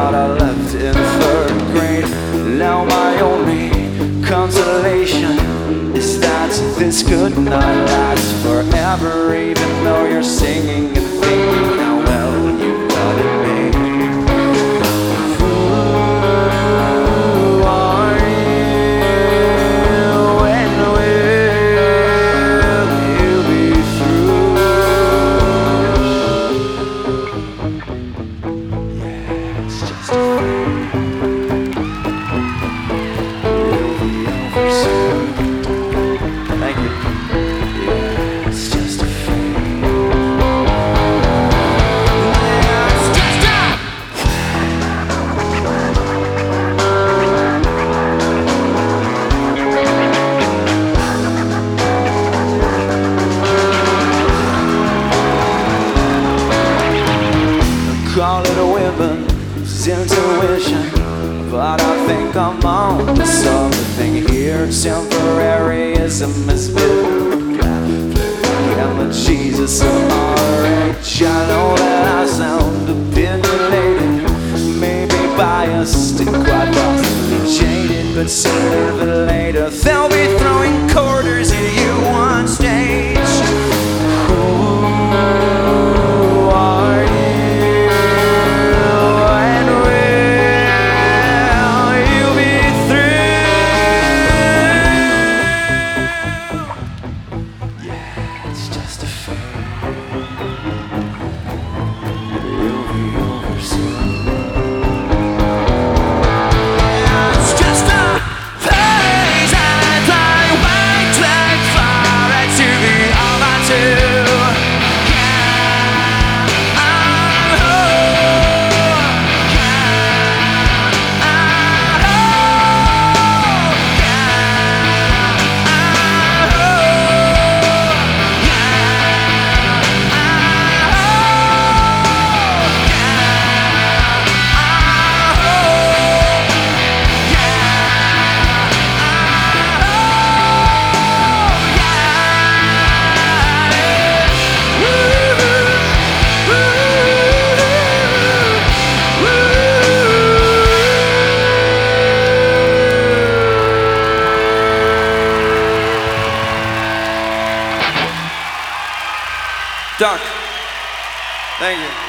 that I left in 3rd grade. Now my only consolation is that this could not last forever, even though you're singing and thinking how well you've got it made. Who are you, and will you be through? Yeah, it's just a phase. It'll be over soon. Thank you. Yeah, it's just a phase. Yeah, it's just a call it a women's intuition, but I think I'm on to something here. Temporaryism has been and the Jesus of RH. I know that I sound opinionated, maybe biased and quite possibly jaded, but sooner than later they'll be throwing quarters at you on stage. Who are you? It's just a phase. It'll be over soon. It's just a phase, and I wait like for it to be over too. Doc, thank you.